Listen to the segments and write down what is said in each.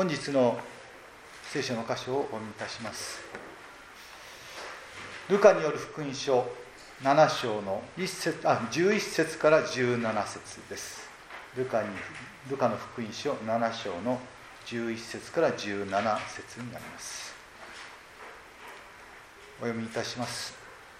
本日の聖書の箇所をお読みいたします。ルカによる福音書7章の11節から17節です。ルカの福音書7章の11節から17節になります。お読みいたします。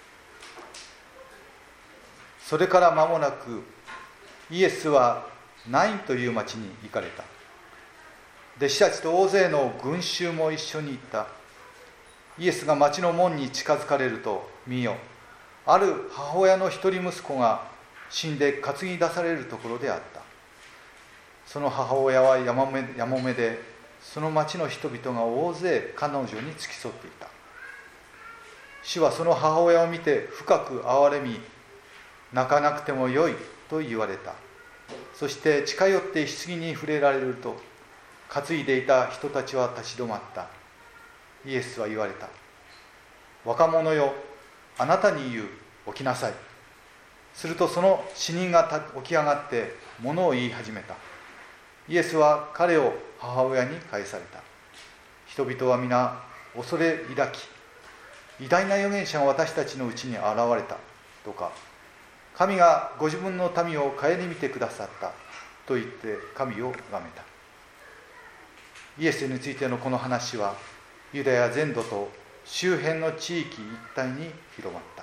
それから間もなくイエスはナインという町に行かれた。弟子たちと大勢の群衆も一緒に行った。イエスが町の門に近づかれると、見よ、ある母親の一人息子が死んで担ぎ出されるところであった。その母親はやもめで、その町の人々が大勢彼女に付き添っていた。主はその母親を見て深く憐れみ、泣かなくてもよいと言われた。そして近寄って棺に触れられると、担いでいた人たちは立ち止まった。イエスは言われた。若者よ、あなたに言う、起きなさい。するとその死人が起き上がって物を言い始めた。イエスは彼を母親に返された。人々は皆恐れ抱き、偉大な預言者が私たちのうちに現れたとか、神がご自分の民を顧みてくださったと言って神を崇めた。イエスについてのこの話はユダヤ全土と周辺の地域一帯に広まった。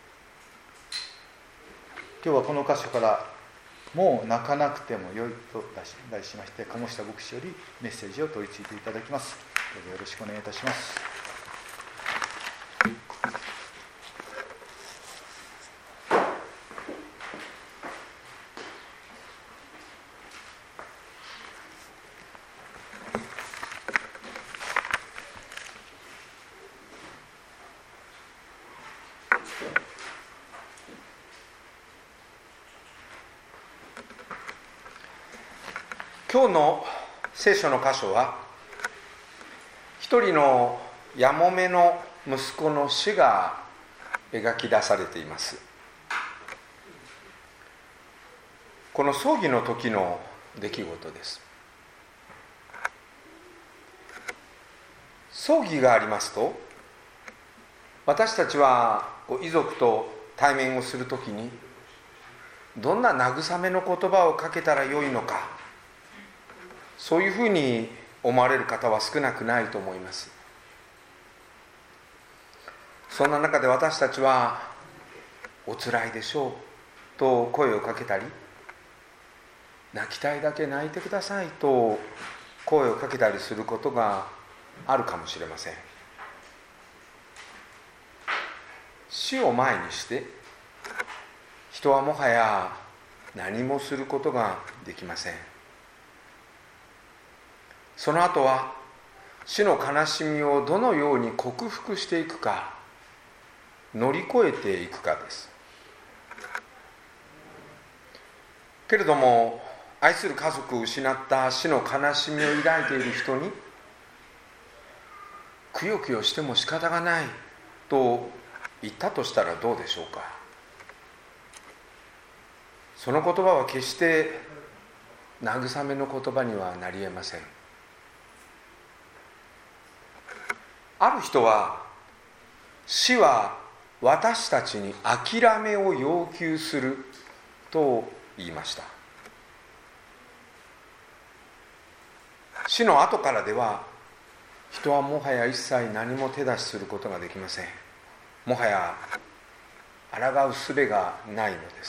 今日はこの箇所からもう泣かなくてもよいと題しまして、鴨下牧師よりメッセージを取り次いでいただきます。どうぞよろしくお願いいたします。 今日の聖書の箇所は、一人のやもめの息子の死が描き出されています。この葬儀の時の出来事です。葬儀がありますと、私たちは遺族と対面をするときに、どんな慰めの言葉をかけたらよいのか、そういうふうに思われる方は少なくないと思います。そんな中で私たちは、おつらいでしょうと声をかけたり、泣きたいだけ泣いてくださいと声をかけたりすることがあるかもしれません。死を前にして、人はもはや何もすることができません。その後は死の悲しみをどのように克服していくか、乗り越えていくかです。けれども、愛する家族を失った死の悲しみを抱いている人に、くよくよしても仕方がないと言ったとしたらどうでしょうか。その言葉は決して慰めの言葉にはなり得ません。ある人は、死は私たちに諦めを要求すると言いました。死の後からでは、人はもはや一切何も手出しすることができません。もはや抗う術がないのです。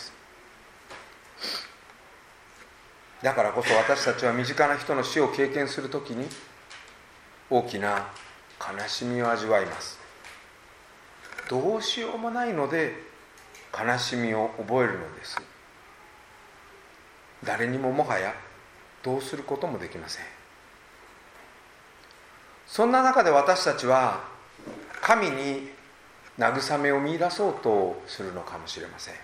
だからこそ私たちは身近な人の死を経験するときに、大きな悲しみを味わいます。どうしようもないので悲しみを覚えるのです。誰にももはやどうすることもできません。そんな中で私たちは神に慰めを見出そうとするのかもしれません。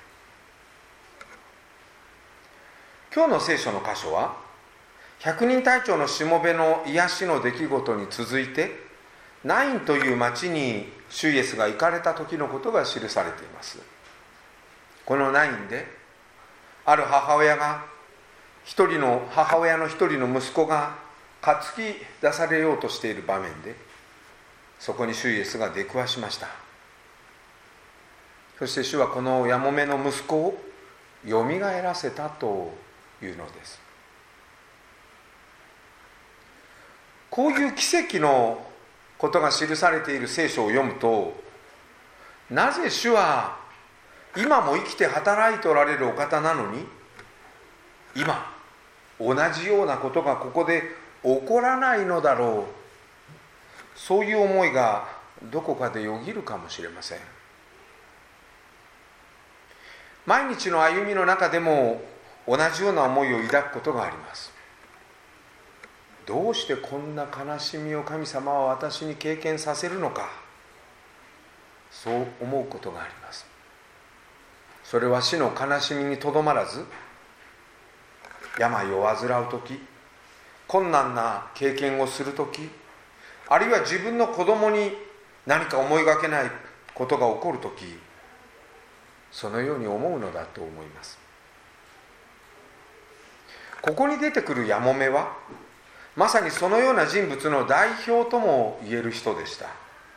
今日の聖書の箇所は、百人隊長のしもべの癒しの出来事に続いて、ナインという町に主イエスが行かれた時のことが記されています。このナインで、ある母親の一人の息子が担ぎ出されようとしている場面で、そこに主イエスが出くわしました。そして主はこのやもめの息子をよみがえらせたというのです。こういう奇跡のことが記されている聖書を読むと、なぜ主は今も生きて働いておられるお方なのに、今同じようなことがここで起こらないのだろう、そういう思いがどこかでよぎるかもしれません。毎日の歩みの中でも同じような思いを抱くことがあります。どうしてこんな悲しみを神様は私に経験させるのか、そう思うことがあります。それは死の悲しみにとどまらず、病を患うとき、困難な経験をするとき、あるいは自分の子供に何か思いがけないことが起こるとき、そのように思うのだと思います。ここに出てくるやもめは、まさにそのような人物の代表とも言える人でした。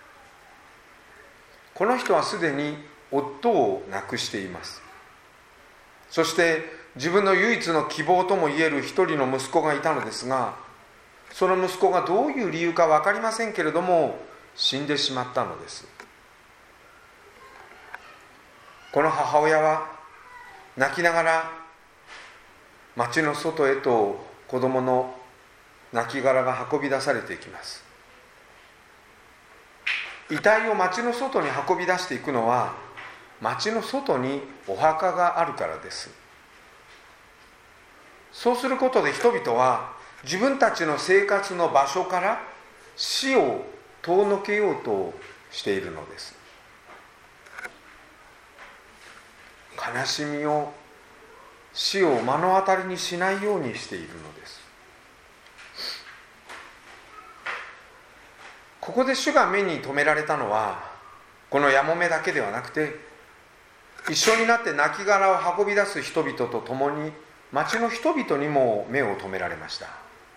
この人はすでに夫を亡くしています。そして自分の唯一の希望ともいえる一人の息子がいたのですが、その息子がどういう理由か分かりませんけれども、死んでしまったのです。この母親は泣きながら町の外へと子供の亡骸が運び出されていきます。遺体を町の外に運び出していくのは、町の外にお墓があるからです。そうすることで人々は自分たちの生活の場所から死を遠のけようとしているのです。悲しみを、死を目の当たりにしないようにしているのです。ここで主が目に留められたのは、このやもめだけではなくて、一緒になって亡骸を運び出す人々と共に町の人々にも目を留められました。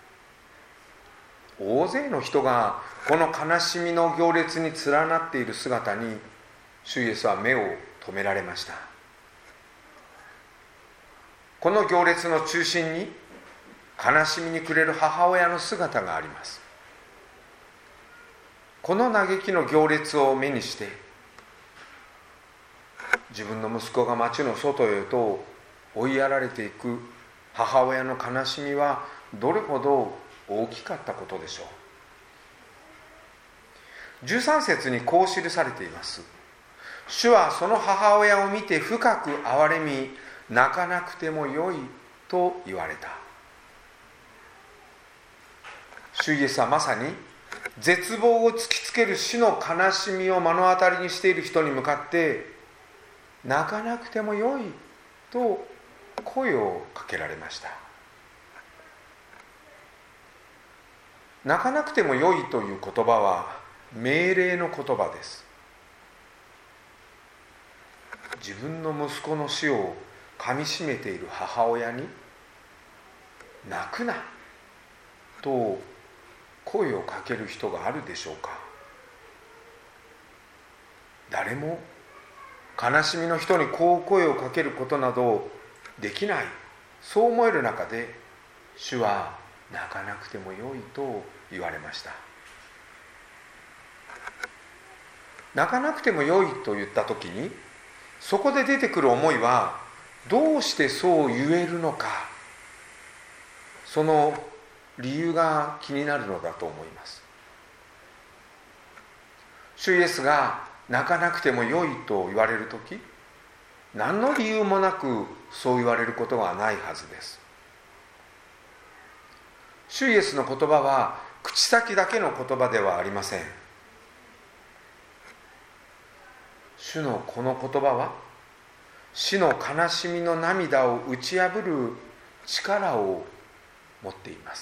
大勢の人がこの悲しみの行列に連なっている姿に、主イエスは目を留められました。この行列の中心に悲しみに暮れる母親の姿があります。この嘆きの行列を目にして、自分の息子が町の外へと追いやられていく母親の悲しみはどれほど大きかったことでしょう。13節にこう記されています。主はその母親を見て深く憐れみ、泣かなくてもよいと言われた。主イエスはまさに絶望を突きつける死の悲しみを目の当たりにしている人に向かって、泣かなくてもよいと声をかけられました。泣かなくてもよいという言葉は命令の言葉です。自分の息子の死をかみしめている母親に、泣くなと声をかける人があるでしょうか。誰も悲しみの人にこう声をかけることなどできない、そう思える中で、主は泣かなくてもよいと言われました。泣かなくてもよいと言ったときに、そこで出てくる思いは、どうしてそう言えるのか、その理由が気になるのだと思います。主イエスが泣かなくてもよいと言われるとき、何の理由もなくそう言われることはないはずです。主イエスの言葉は口先だけの言葉ではありません。主のこの言葉は、死の悲しみの涙を打ち破る力を持っています。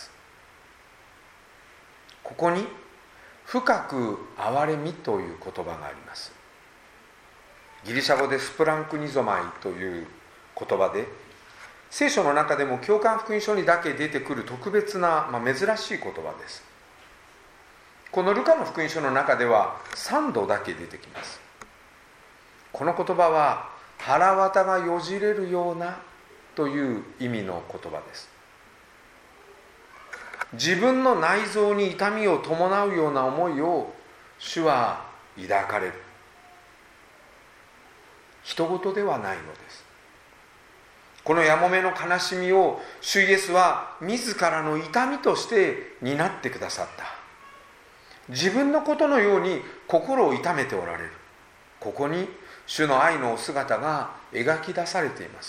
ここに深く憐れみという言葉があります。ギリシャ語でスプランクニゾマイという言葉で、 聖書の中でも教会福音書にだけ出てくる特別な、珍しい言葉です。このルカの福音書の中では3度だけ出てきます。この言葉は腹渡がよじれるようなという意味の言葉です。自分の内臓に痛みを伴うような思いを主は抱かれる。人事ではないのです。このやもめの悲しみを主イエスは自らの痛みとして担ってくださった。自分のことのように心を痛めておられる。ここに主の愛のお姿が描き出されています。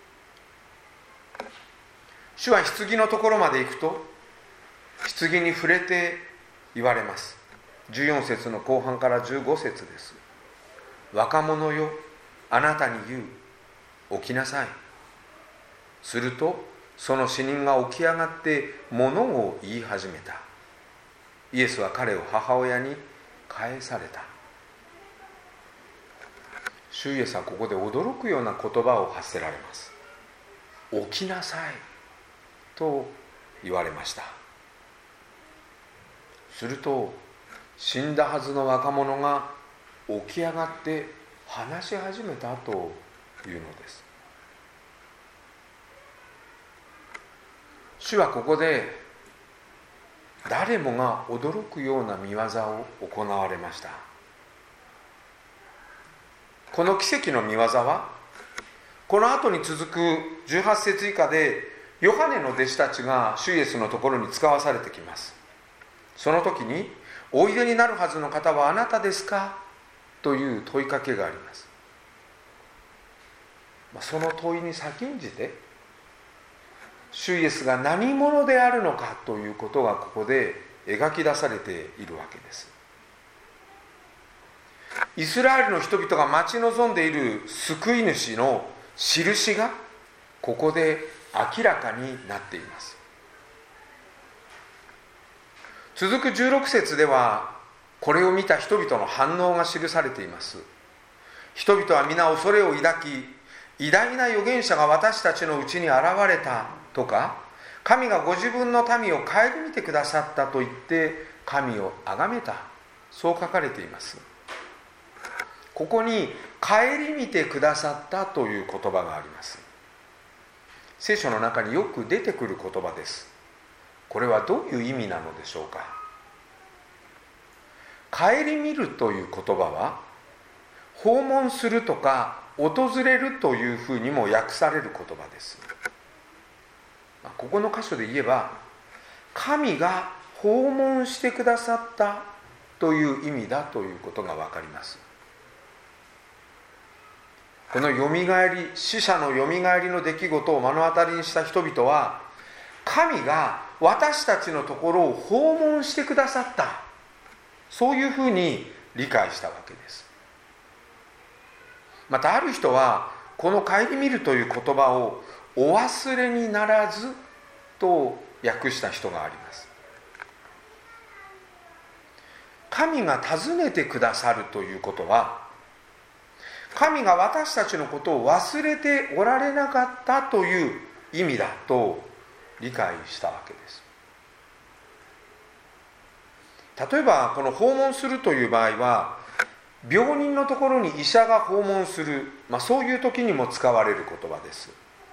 主は棺のところまで行くと、棺に触れて言われます。14節の後半から15節です。若者よ、あなたに言う、起きなさい。するとその死人が起き上がって物を言い始めた。イエスは彼を母親に返された。主イエスはここで驚くような言葉を発せられます。起きなさいと言われました。すると死んだはずの若者が起き上がって話し始めたというのです。主はここで誰もが驚くような見業を行われました。この奇跡の見業はこの後に続く18節以下でヨハネの弟子たちが主イエスのところに使わされてきます。その時においでになるはずの方はあなたですかという問いかけがあります。その問いに先んじて主イエスが何者であるのかということがここで描き出されているわけです。イスラエルの人々が待ち望んでいる救い主の印がここで明らかになっています。続く16節ではこれを見た人々の反応が記されています。人々は皆恐れを抱き、偉大な預言者が私たちのうちに現れたとか、神がご自分の民を顧みてくださったと言って神を崇めた、そう書かれています。ここに顧みてくださったという言葉があります。聖書の中によく出てくる言葉です。これはどういう意味なのでしょうか。顧みるという言葉は訪問するとか訪れるというふうにも訳される言葉です。ここの箇所で言えば神が訪問してくださったという意味だということが分かります。このよみがえり、死者のよみがえりの出来事を目の当たりにした人々は神が私たちのところを訪問してくださった、そういうふうに理解したわけです。またある人はこの顧みるという言葉をお忘れにならずと訳した人があります。神が訪ねてくださるということは神が私たちのことを忘れておられなかったという意味だと理解したわけです。例えばこの訪問するという場合は病人のところに医者が訪問する、そういう時にも使われる言葉です。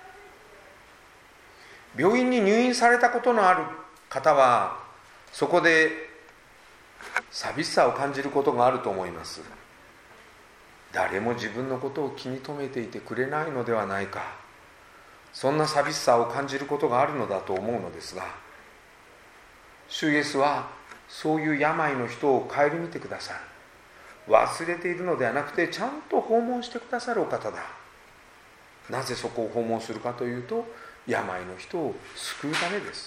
病院に入院されたことのある方はそこで寂しさを感じることがあると思います。誰も自分のことを気に留めていてくれないのではないか、そんな寂しさを感じることがあるのだと思うのですが、主イエスはそういう病の人を顧みてくださる、忘れているのではなくてちゃんと訪問してくださるお方だ。なぜそこを訪問するかというと病の人を救うためです。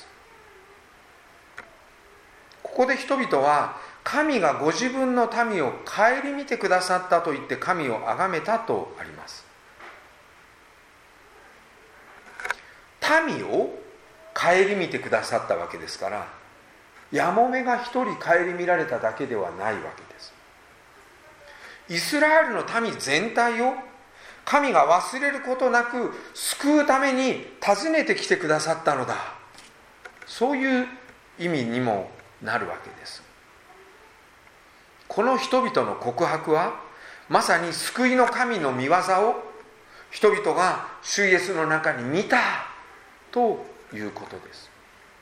ここで人々は神がご自分の民を顧みてくださったと言って神を崇めたとあります。民を顧みてくださったわけですから、やもめが一人顧みられただけではないわけです。イスラエルの民全体を神が忘れることなく救うために訪ねてきてくださったのだ。そういう意味にもなるわけです。この人々の告白はまさに救いの神の御業を人々が主イエスの中に見たということです。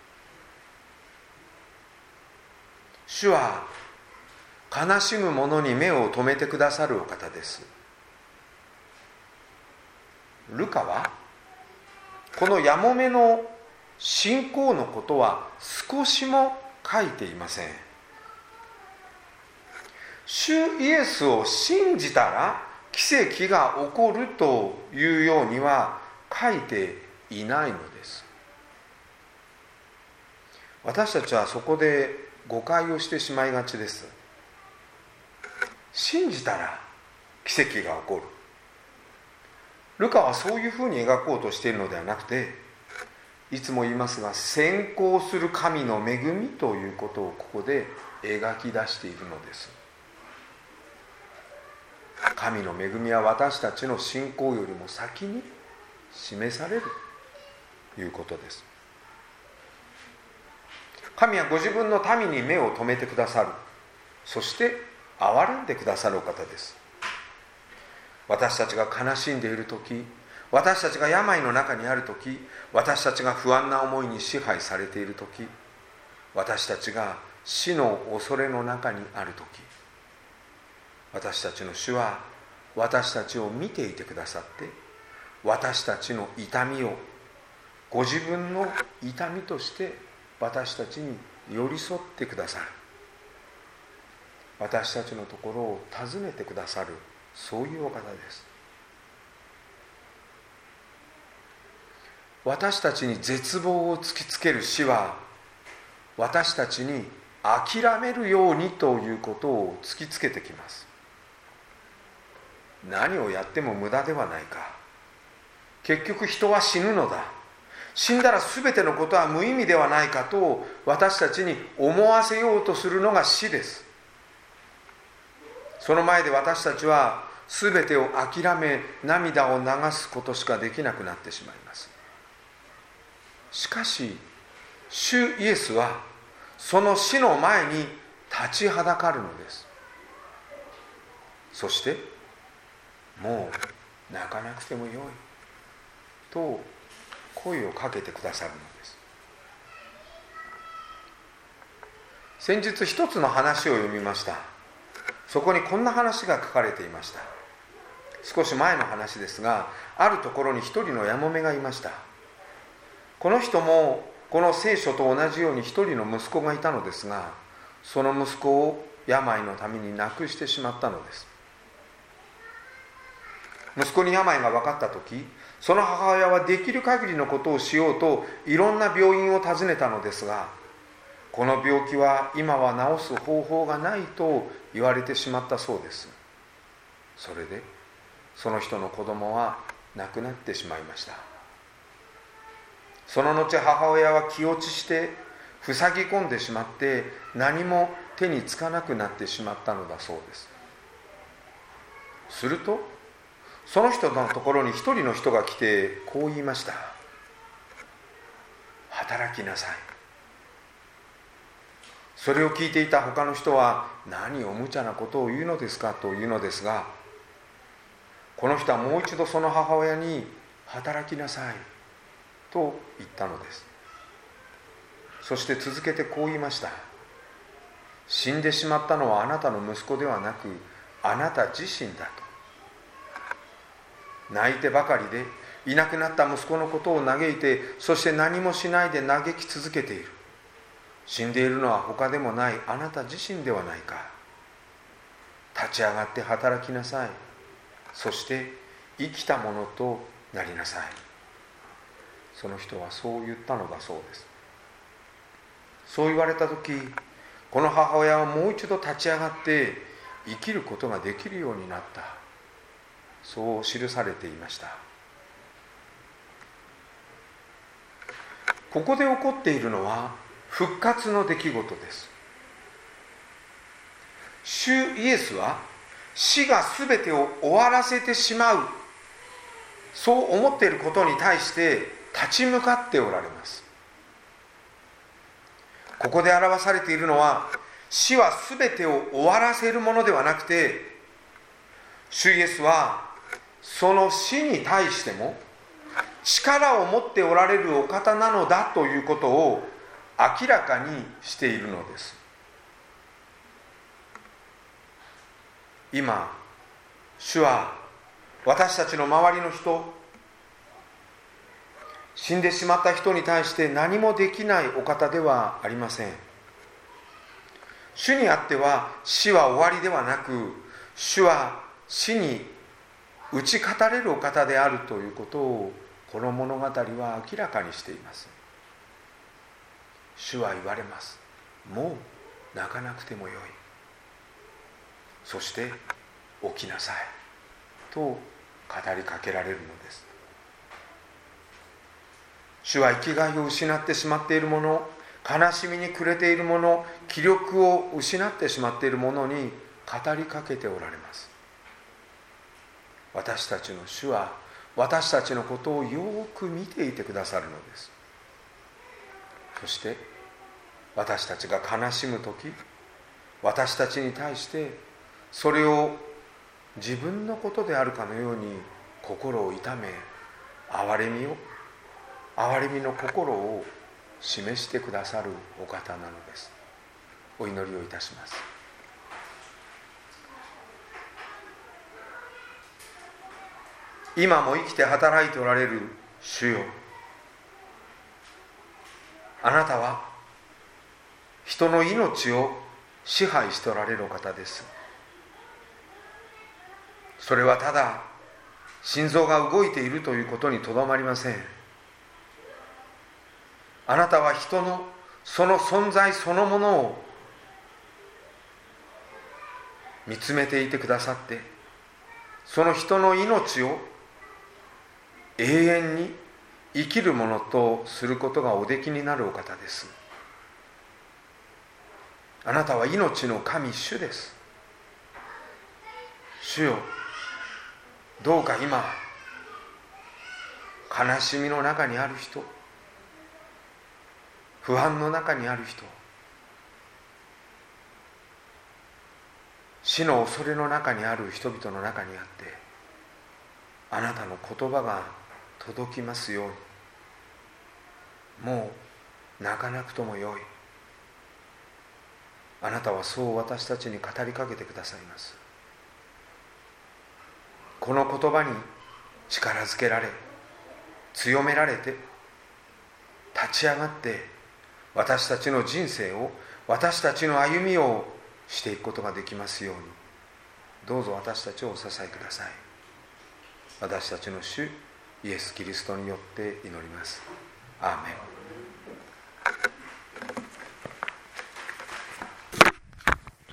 主は悲しむ者に目を留めてくださるお方です。ルカはこのやもめの信仰のことは少しも書いていません。主イエスを信じたら奇跡が起こるというようには書いていないのです。私たちはそこで誤解をしてしまいがちです。信じたら奇跡が起こる。ルカはそういうふうに描こうとしているのではなくて、いつも言いますが、先行する神の恵みということをここで描き出しているのです。神の恵みは私たちの信仰よりも先に示されるということです。神はご自分の民に目を留めてくださる。そして憐れんでくださるお方です。私たちが悲しんでいるとき、私たちが病の中にあるとき、私たちが不安な思いに支配されているとき、私たちが死の恐れの中にあるとき、私たちの主は私たちを見ていてくださって、私たちの痛みをご自分の痛みとして私たちに寄り添ってくださる。私たちのところを訪ねてくださる、そういうお方です。私たちに絶望を突きつける死は、私たちに諦めるようにということを突きつけてきます。何をやっても無駄ではないか。結局人は死ぬのだ。死んだら全てのことは無意味ではないかと私たちに思わせようとするのが死です。その前で私たちは全てを諦め、涙を流すことしかできなくなってしまいます。しかし主イエスはその死の前に立ちはだかるのです。そしてもう泣かなくてもよいと声をかけてくださるのです。先日一つの話を読みました。そこにこんな話が書かれていました。少し前の話ですが、あるところに一人のやもめがいました。この人もこの聖書と同じように一人の息子がいたのですが、その息子を病のために亡くしてしまったのです。息子に病が分かったとき、その母親はできる限りのことをしようといろんな病院を訪ねたのですが、この病気は今は治す方法がないと言われてしまったそうです。それでその人の子供は亡くなってしまいました。その後母親は気落ちして塞ぎ込んでしまって何も手につかなくなってしまったのだそうです。するとその人のところに一人の人が来てこう言いました。働きなさい。それを聞いていた他の人は、何を無茶なことを言うのですかというのですが、この人はもう一度その母親に働きなさいと言ったのです。そして続けてこう言いました。死んでしまったのはあなたの息子ではなくあなた自身だと。泣いてばかりでいなくなった息子のことを嘆いて、そして何もしないで嘆き続けている。死んでいるのは他でもないあなた自身ではないか。立ち上がって働きなさい。そして生きたものとなりなさい。その人はそう言ったのだそうです。そう言われた時、この母親はもう一度立ち上がって生きることができるようになった。そう記されていました。ここで起こっているのは復活の出来事です。主イエスは死が全てを終わらせてしまうそう思っていることに対して立ち向かっておられます。ここで表されているのは、死は全てを終わらせるものではなくて、主イエスはその死に対しても力を持っておられるお方なのだということを明らかにしているのです。今、主は私たちの周りの人、死んでしまった人に対して何もできないお方ではありません。主にあっては死は終わりではなく、主は死に打ち勝たれるお方であるということをこの物語は明らかにしています。主は言われます。もう泣かなくてもよい。そして起きなさいと語りかけられるのです。主は生きがいを失ってしまっている者、悲しみに暮れている者、気力を失ってしまっている者に語りかけておられます。私たちの主は私たちのことをよく見ていてくださるのです。そして私たちが悲しむとき、私たちに対してそれを自分のことであるかのように心を痛め、憐れみの心を示してくださるお方なのです。お祈りをいたします。今も生きて働いておられる主よ、あなたは人の命を支配しておられるお方です。それはただ心臓が動いているということにとどまりません。あなたは人のその存在そのものを見つめていてくださって、その人の命を永遠に生きるものとすることがおできになるお方です。あなたは命の神主です。主よ、どうか今悲しみの中にある人、不安の中にある人、死の恐れの中にある人々の中にあって、あなたの言葉が届きますように。もう泣かなくともよい。あなたはそう私たちに語りかけてくださいます。この言葉に力づけられ、強められて、立ち上がって私たちの人生を、私たちの歩みをしていくことができますように、どうぞ私たちをお支えください。私たちの主イエス・キリストによって祈ります。アーメン。